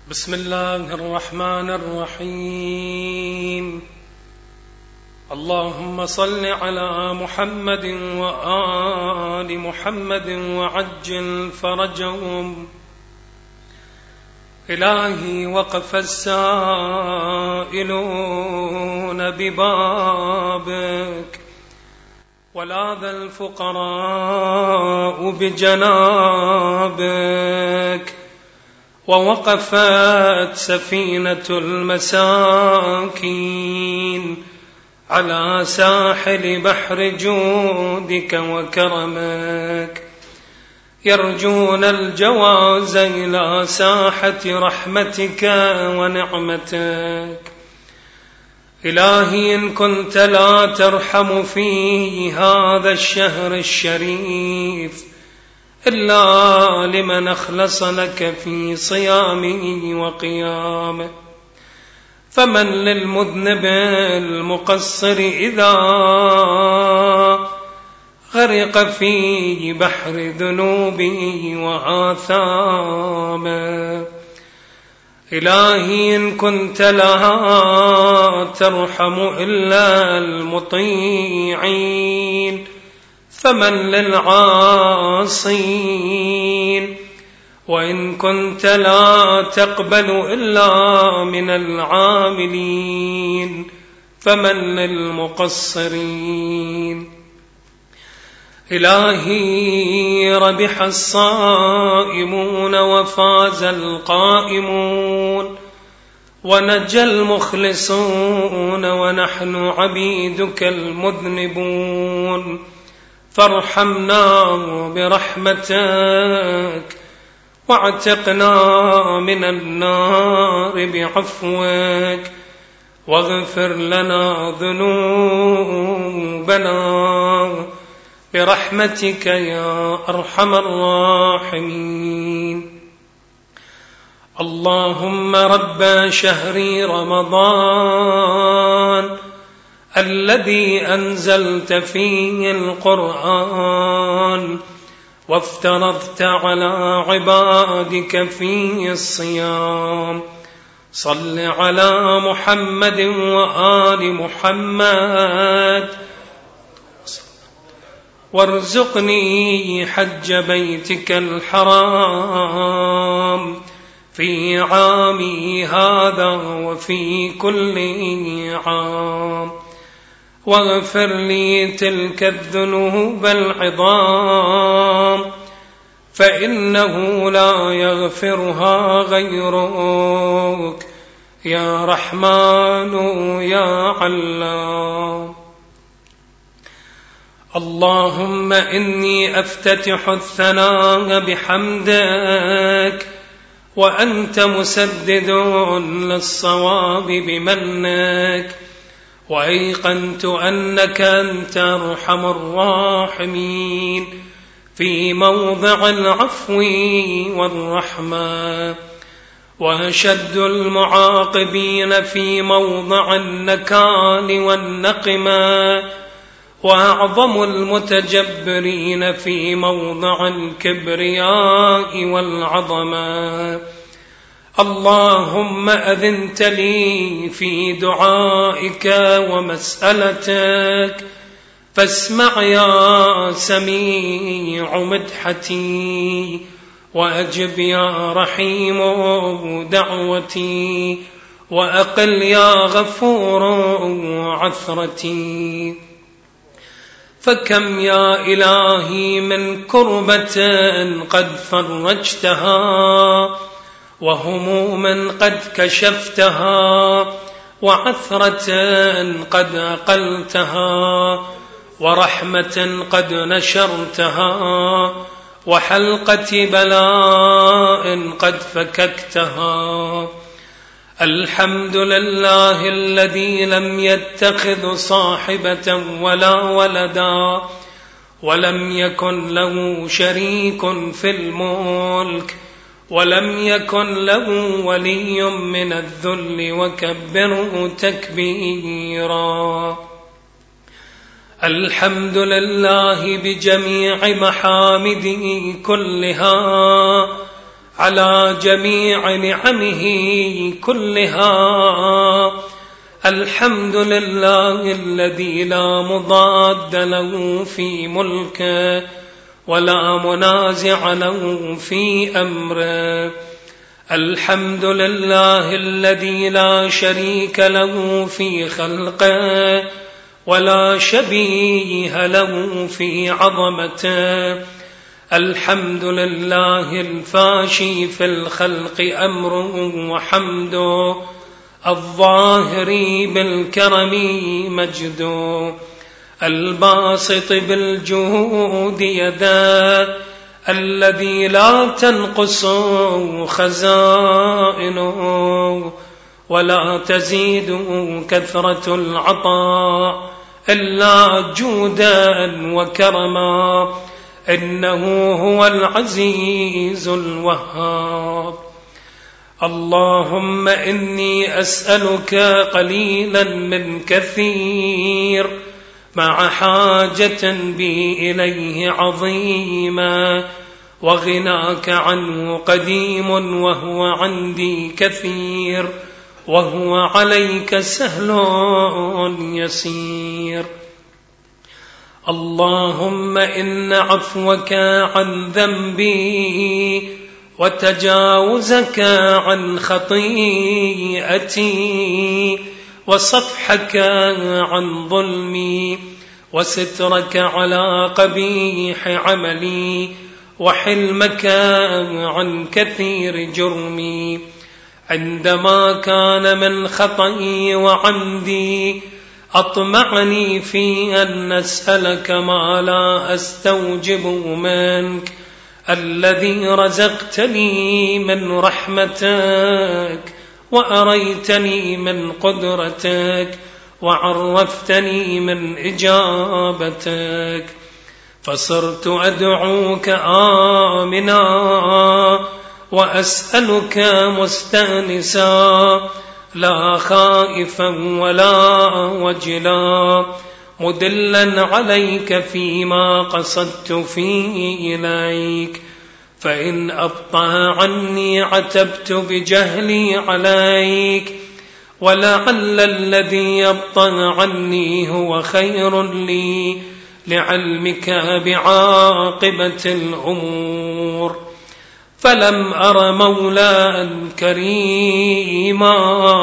بسم الله الرحمن الرحيم. اللهم صل على محمد وآل محمد وعجل فرجهم. إلهي وقف السائلون ببابك، ولاذ الفقراء بجنابك، ووقفت سفينة المساكين على ساحل بحر جودك وكرمك، يرجون الجواز إلى ساحة رحمتك ونعمتك. إلهي إن كنت لا ترحم في هذا الشهر الشريف إلا لمن أخلص لك في صيامه وقيامه، فمن للمذنب المقصر إذا غرق في بحر ذنوبه وآثامه. إلهي إن كنت لا ترحم إلا المطيعين فمن للعاصين، وإن كنت لا تقبل إلا من العاملين فمن للمقصرين. إلهي ربح الصائمون وفاز القائمون ونجى المخلصون ونحن عبيدك المذنبون، فارحمنا برحمتك واعتقنا من النار بعفوك، واغفر لنا ذنوبنا برحمتك يا أرحم الراحمين. اللهم رب شهر رمضان الذي أنزلت فيه القرآن وافترضت على عبادك فيه الصيام، صل على محمد وآل محمد وارزقني حج بيتك الحرام في عامي هذا وفي كل عام، واغفر لي تلك الذنوب العظام فإنه لا يغفرها غيرك يا رحمن يا علام. اللهم إني أفتتح الثناء بحمدك وأنت مسدد للصواب بمنك، وأيقنت أنك أنت أرحم الراحمين في موضع العفو والرحمة، وأشد المعاقبين في موضع النكال والنقمة، وأعظم المتجبرين في موضع الكبرياء والعظمة. اللهم أذنت لي في دعائك ومسألتك، فاسمع يا سميع مدحتي، وأجب يا رحيم دعوتي، وأقل يا غفور عثرتي. فكم يا إلهي من كربة قد فرجتها، وهموما قد كشفتها، وعثرة قد أقلتها، ورحمة قد نشرتها، وحلقة بلاء قد فككتها. الحمد لله الذي لم يتخذ صاحبة ولا ولدا، ولم يكن له شريك في الملك، ولم يكن له ولي من الذل، وكبره تكبيرا. الحمد لله بجميع محامده كلها، على جميع نعمه كلها. الحمد لله الذي لا مضاد له في ملكه ولا منازع له في أمره. الحمد لله الذي لا شريك له في خلقه ولا شبيه له في عظمته. الحمد لله الفاشي في الخلق أمره وحمده، الظاهر بالكرم مجده، الباسط بالجود يده، الذي لا تنقص خزائنه ولا تزيد كثرة العطاء إلا جودا وكرما. إنه هو العزيز الوهاب. اللهم إني أسألك قليلا من كثير مع حاجة بي إليه عظيما، وغناك عنه قديم وهو عندي كثير، وهو عليك سهل يسير. اللهم إن عفوك عن ذنبي وتجاوزك عن خطيئتي وصفحك عن ظلمي وسترك على قبيح عملي وحلمك عن كثير جرمي، عندما كان من خطئي وعمدي أطمعني في أن أسألك ما لا أستوجب منك، الذي رزقتني من رحمتك وأريتني من قدرتك وعرفتني من إجابتك، فصرت أدعوك آمنا وأسألك مستأنسا، لا خائفا ولا وجلا، مدلا عليك فيما قصدت فيه إليك. فإن أبطأ عني عتبت بجهلي عليك، ولعل الذي يبطأ عني هو خير لي لعلمك بعاقبة الأمور. فلم أر مولا كريما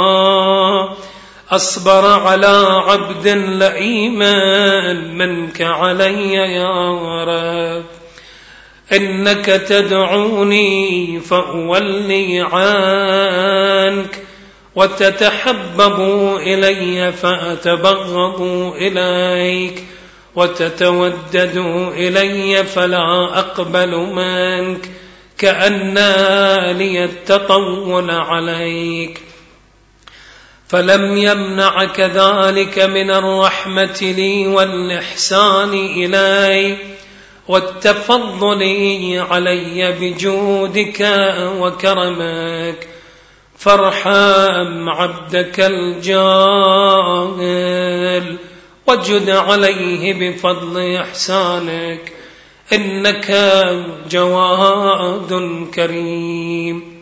أصبر على عبد لئيما منك علي يا رب. إنك تدعوني فأولي عنك، وتتحبب إلي فأتبغض إليك، وتتودد إلي فلا أقبل منك، كأن لي التطول عليك. فلم يمنعك ذلك من الرحمة لي والإحسان إلي والتفضل علي بجودك وكرمك، فارحم عبدك الجاهل وجد عليه بفضل إحسانك، إنك جواد كريم.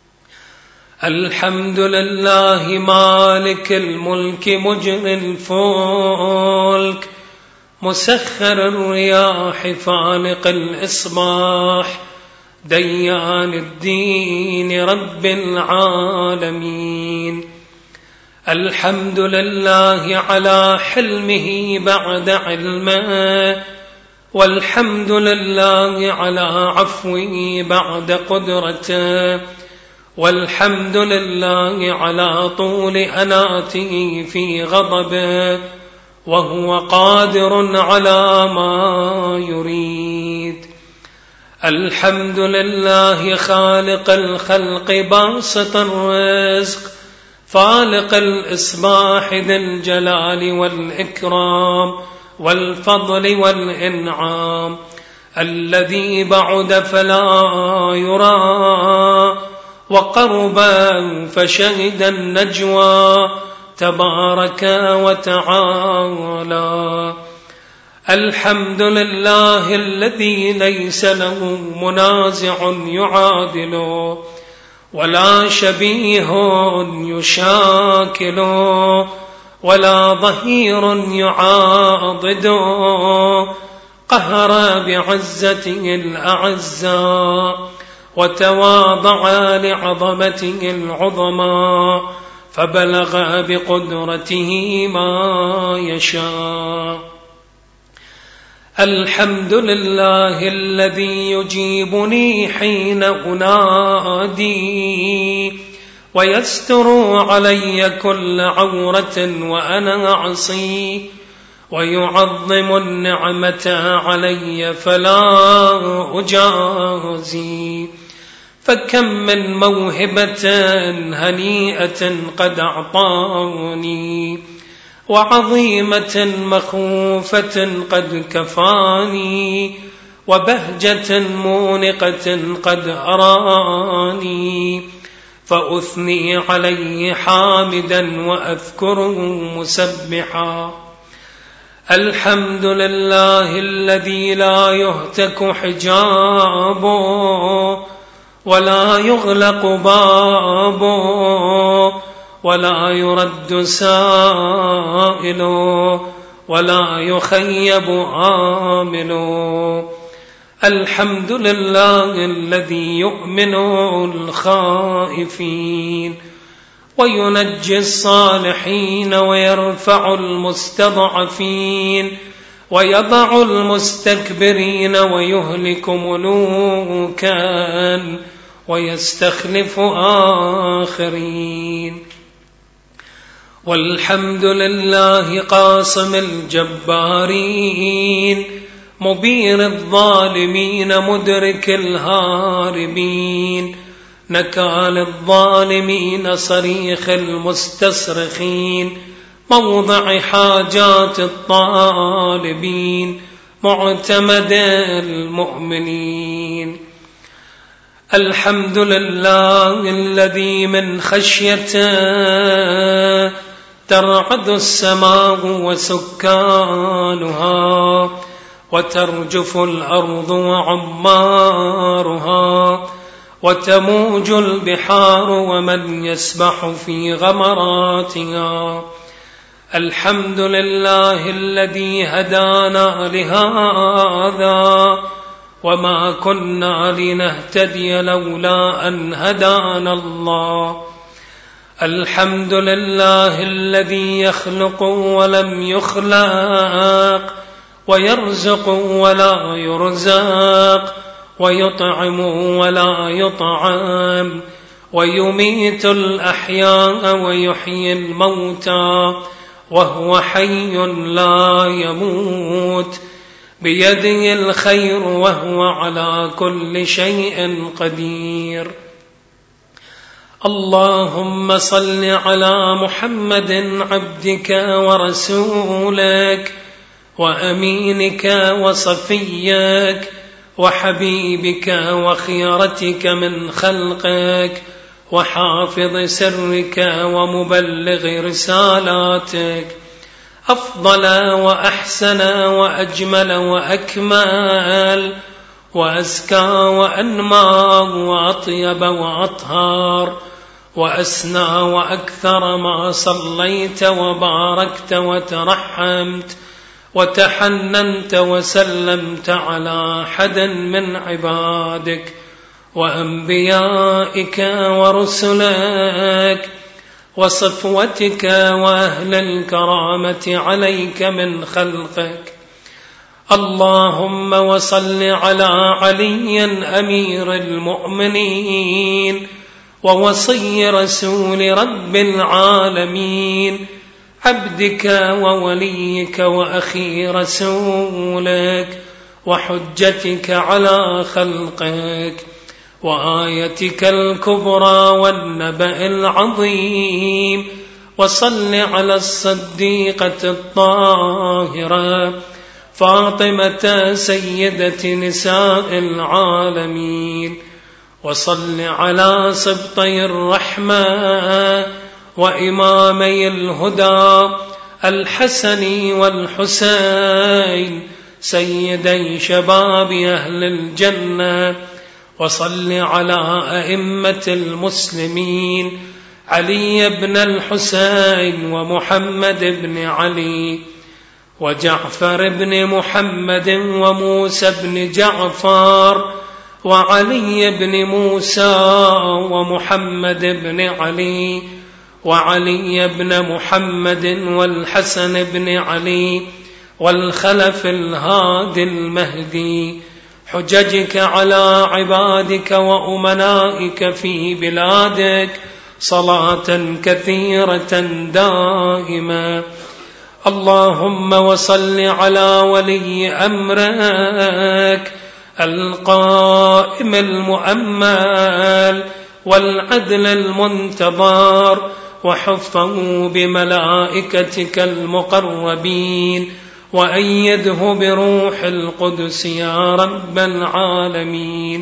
الحمد لله مالك الملك مجري الفلك مسخر الرياح فالق الإصباح ديان الدين رب العالمين. الحمد لله على حلمه بعد علمه، والحمد لله على عفوه بعد قدرته، والحمد لله على طول أناته في غضبه، وهو قادر على ما يريد. الحمد لله خالق الخلق باسط الرزق فالق الإصباح ذي الجلال والإكرام والفضل والإنعام، الذي بعد فلا يرى وقرب فشهد النجوى تبارك وتعالى. الحمد لله الذي ليس له منازع يعادله ولا شبيه يشاكله ولا ظهير يعاضده، قهر بعزته الأعزاء وتواضع لعظمته العظمى، فبلغ بقدرته ما يشاء. الحمد لله الذي يجيبني حين أنادي ويستر علي كل عورة وأنا أعصي، ويعظم النعمة علي فلا أجازي. فكم من موهبة هنيئة قد أعطاني، وعظيمة مخوفة قد كفاني، وبهجة مونقة قد أراني، فأثني عليه حامدا وأذكره مسبحا. الحمد لله الذي لا يهتك حجابه ولا يغلق بابه ولا يرد سائله ولا يخيب آمله. الحمد لله الذي يؤمن الخائفين وينجي الصالحين ويرفع المستضعفين ويضع المستكبرين ويهلك ملوكا ويستخلف آخرين. والحمد لله قاسم الجبارين مبين الظالمين مدرك الهاربين، نكال الظالمين صريخ المستصرخين، موضع حاجات الطالبين، معتمد المؤمنين. الحمد لله الذي من خشيته ترعد السماء وسكانها، وترجف الأرض وعمارها، وتموج البحار ومن يسبح في غمراتها. الحمد لله الذي هدانا لهذا وما كنا لنهتدي لولا أن هدانا الله. الحمد لله الذي يخلق ولم يخلق، ويرزق ولا يرزق، ويطعم ولا يطعم، ويميت الأحياء ويحيي الموتى، وهو حي لا يموت، بيده الخير وهو على كل شيء قدير. اللهم صل على محمد عبدك ورسولك وأمينك وصفيك وحبيبك وخيرتك من خلقك وحافظ سرك ومبلغ رسالاتك، أفضل وأحسن وأجمل وأكمل وأزكى وأنمى وأطيب وأطهار وأسنى وأكثر ما صليت وباركت وترحمت وتحننت وسلمت على أحد من عبادك وأنبيائك ورسلك وصفوتك وأهل الكرامة عليك من خلقك. اللهم وصل على علي أمير المؤمنين ووصي رسول رب العالمين، عبدك ووليك وأخي رسولك وحجتك على خلقك وآيتك الكبرى والنبأ العظيم. وصل على الصديقة الطاهرة فاطمة سيدة نساء العالمين، وصل على سبطي الرحمة وإمامي الهدى الحسن والحسين سيدي شباب أهل الجنة، وصل على أئمة المسلمين علي بن الحسين ومحمد بن علي وجعفر بن محمد وموسى بن جعفر وعلي بن موسى ومحمد بن علي وعلي بن محمد والحسن بن علي والخلف الهادي المهدي، حججك على عبادك وأمنائك في بلادك صلاة كثيرة دائمة. اللهم وصل على ولي أمرك القائم المؤمل والعدل المنتظر، وحفظه بملائكتك المقربين، وأيده بروح القدس يا رب العالمين.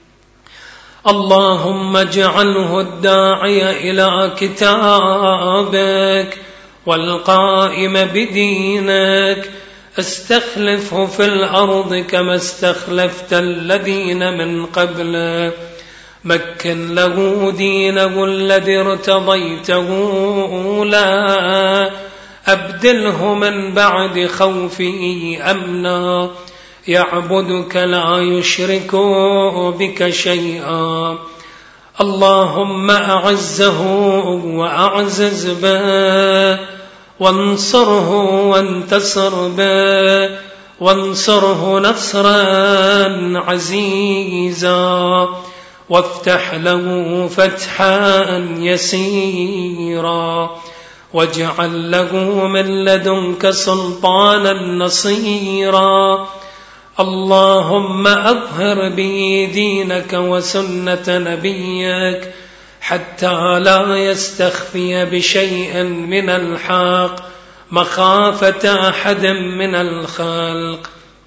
اللهم اجعله الداعي إلى كتابك والقائم بدينك، استخلفه في الأرض كما استخلفت الذين من قبله، مكن له دينه الذي ارتضيته له، أبدله من بعد خوفه أمنا، يعبدك لا يشرك بك شيئا. اللهم أعزه وأعزز به، وانصره وانتصر به، وانصره نصرا عزيزا، وافتح له فتحا يسيرا، واجعل له من لدنك سلطانا نصيرا. اللهم أظهر به دينك وسنة نبيك حتى لا يستخفي بشيء من الحق مخافة أحد من الخلق.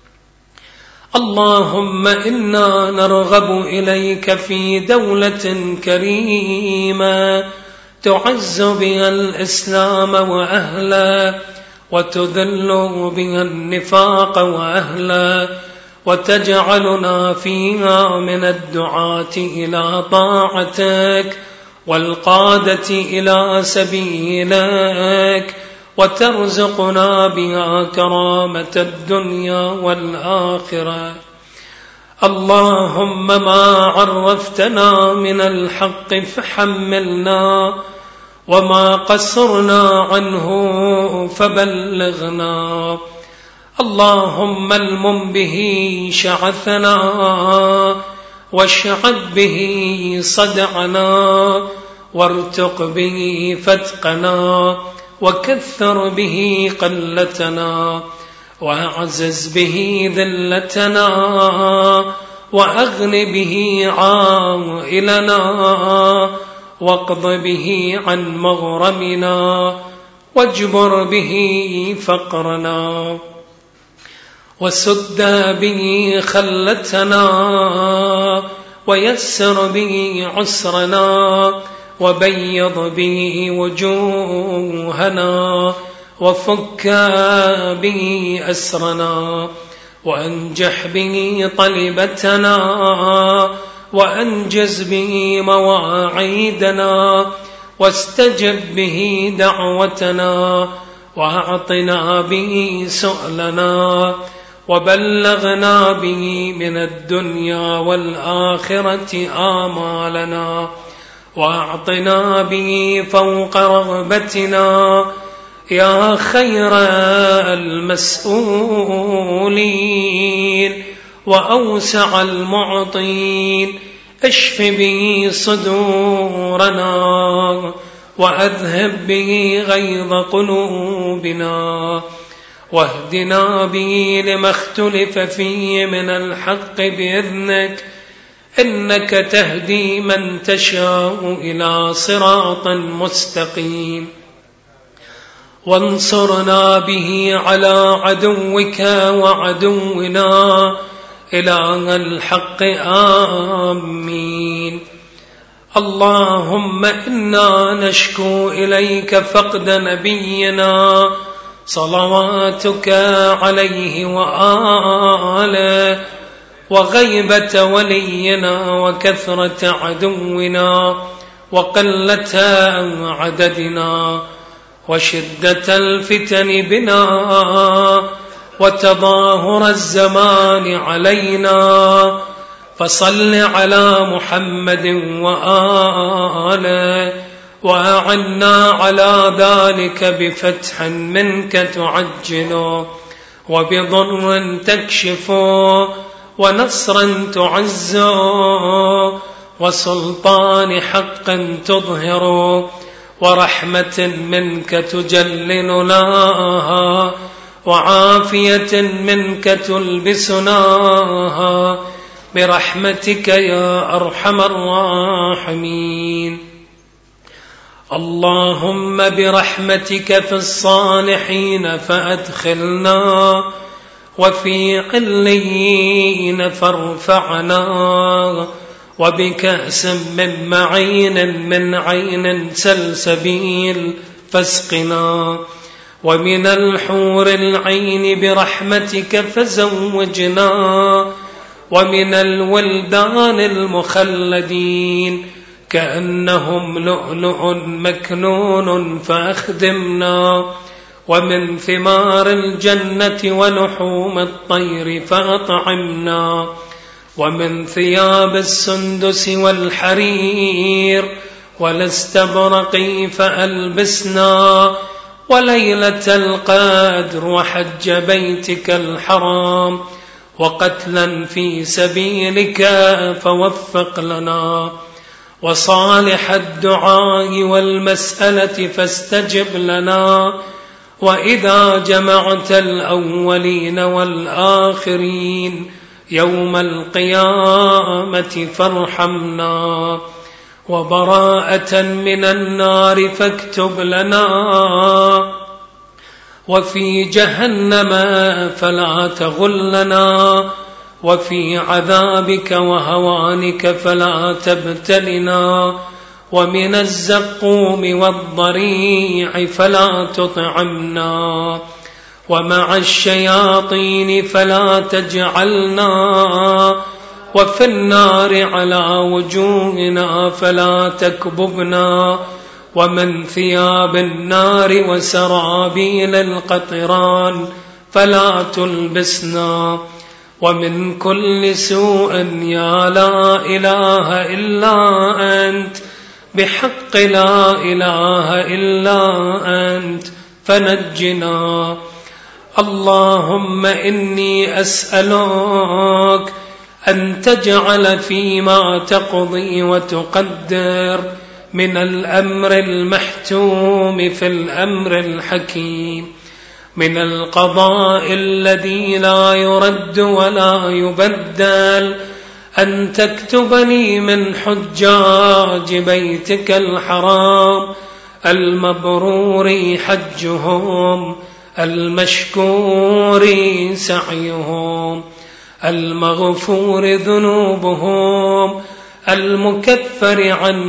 اللهم إنا نرغب إليك في دولة كريمة تعز بها الإسلام وأهله، وتذل بها النفاق وأهله، وتجعلنا فيها من الدعاة إلى طاعتك والقادة إلى سبيلك، وترزقنا بها كرامة الدنيا والآخرة. اللهم ما عرفتنا من الحق فحملنا، وما قصرنا عنه فبلغنا. اللهم المم به شعثنا، واشعب به صدعنا، وارتق به فتقنا، وكثر به قلتنا، وأعزز به ذلتنا، وأغن به عائلنا، واقض به عن مغرمنا، واجبر به فقرنا، وسد به خلتنا، ويسر به عسرنا، وبيض به وجوهنا، وفك به أسرنا، وأنجح به طلبتنا، وأنجز به مواعيدنا، واستجب به دعوتنا، وأعطنا به سؤلنا، وبلغنا به من الدنيا والآخرة آمالنا، وأعطنا به فوق رغبتنا يا خير المسؤولين وأوسع المعطين. اشف به صدورنا، وأذهب به غيظ قلوبنا، واهدنا به لما اختلف فيه من الحق بإذنك، إنك تهدي من تشاء إلى صراط مستقيم. وانصرنا به على عدوك وعدونا إله الحق آمين. اللهم إنا نشكو إليك فقد نبينا صلواتك عليه وآله، وغيبة ولينا وكثرة عدونا وقلة عددنا وشدة الفتن بنا وتظاهر الزمان علينا، فصل على محمد وآله، وأعنا على ذلك بفتح منك تعجل، وبضر تكشف، ونصرا تعز، وسلطان حق تظهر، ورحمة منك تجللناها، وعافية منك تلبسناها، برحمتك يا أرحم الراحمين. اللهم برحمتك في الصالحين فأدخلنا، وفي عليين فارفعنا، وبكأس من معين من عين سلسبيل فاسقنا، ومن الحور العين برحمتك فزوجنا، ومن الولدان المخلدين كأنهم لؤلؤ مكنون فأخدمنا، ومن ثمار الجنة ولحوم الطير فأطعمنا، ومن ثياب السندس والحرير والاستبرق فألبسنا، وليلة القدر وحج بيتك الحرام وقتلا في سبيلك فوفق لنا، وصالح الدعاء والمسألة فاستجب لنا، وإذا جمعت الأولين والآخرين يوم القيامة فارحمنا، وبراءة من النار فاكتب لنا، وفي جهنم فلا تغلنا، وفي عذابك وهوانك فلا تبتلنا، ومن الزقوم والضريع فلا تطعمنا، ومع الشياطين فلا تجعلنا، وفي النار على وجوهنا فلا تكببنا، ومن ثياب النار وسرابيل القطران فلا تلبسنا، ومن كل سوء يا لا إله إلا أنت بحق لا إله إلا أنت فنجنا. اللهم إني أسألك أن تجعل فيما تقضي وتقدر من الأمر المحتوم في الأمر الحكيم، من القضاء الذي لا يرد ولا يبدل، أن تكتبني من حجاج بيتك الحرام المبرور حجهم، المشكور سعيهم، المغفور ذنوبهم، المكفر عن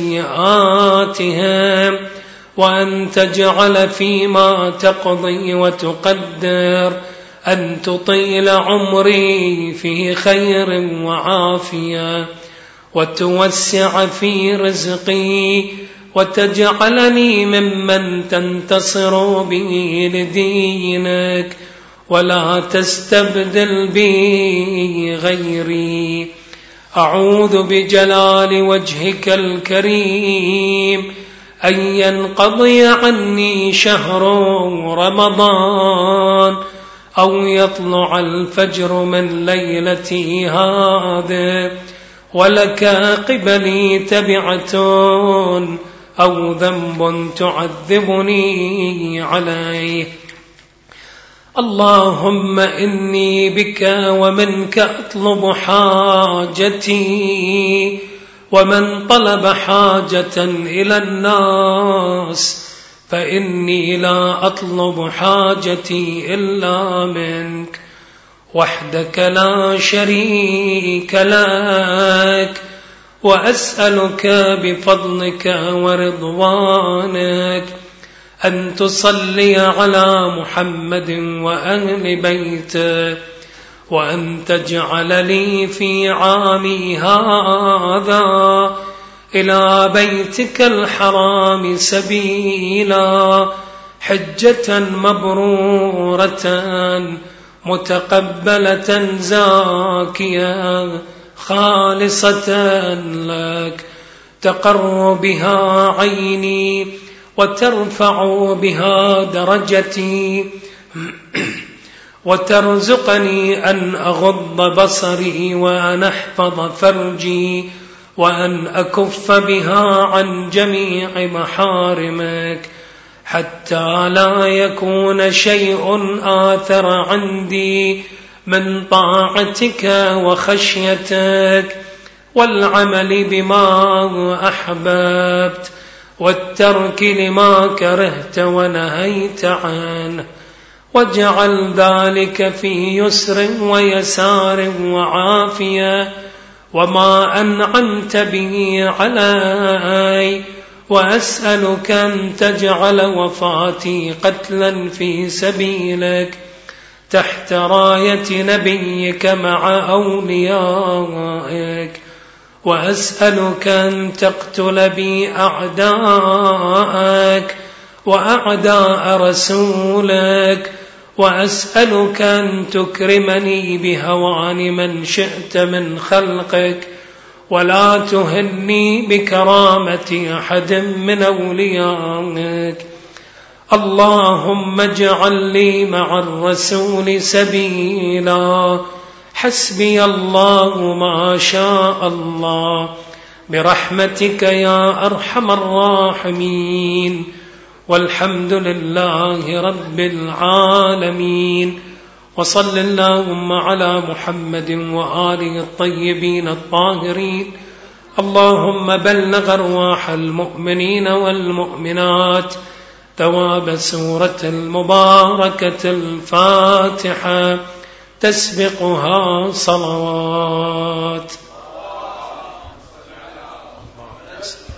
سيئاتهم، وأن تجعل فيما تقضي وتقدر أن تطيل عمري في خير وعافية، وتوسع في رزقي، وتجعلني ممن تنتصر به لدينك، ولا تستبدل بي غيري. أعوذ بجلال وجهك الكريم أن ينقضي عني شهر رمضان، أو يطلع الفجر من ليلتي هذه ولك قبلي تبعة أو ذنب تعذبني عليه. اللهم إني بك ومنك أطلب حاجتي، ومن طلب حاجة إلى الناس فإني لا أطلب حاجتي إلا منك وحدك لا شريك لك، وأسألك بفضلك ورضوانك أن تصلي على محمد وأهل بيته، وأن تجعل لي في عامي هذا إلى بيتك الحرام سبيلا، حجة مبرورة متقبلة زاكية خالصة لك، تقر بها عيني وترفع بها درجتي، وترزقني أن أغض بصري وأن أحفظ فرجي، وأن أكف بها عن جميع محارمك، حتى لا يكون شيء آثر عندي من طاعتك وخشيتك والعمل بما أحببت، والترك لما كرهت ونهيت عنه، واجعل ذلك في يسر ويسار وعافية، وما أنعمت به علي، وأسألك أن تجعل وفاتي قتلا في سبيلك تحت راية نبيك مع أوليائك، وأسألك أن تقتل بي أعداءك وأعداء رسولك، وأسألك أن تكرمني بهوان من شئت من خلقك، ولا تهني بكرامة أحد من أوليائك. اللهم اجعل لي مع الرسول سبيلا، حسبي الله ما شاء الله، برحمتك يا أرحم الراحمين، والحمد لله رب العالمين. وصل اللهم على محمد وآله الطيبين الطاهرين. اللهم بلغ أرواح المؤمنين والمؤمنات ثواب سورة المباركة الفاتحة تسبقها صلوات.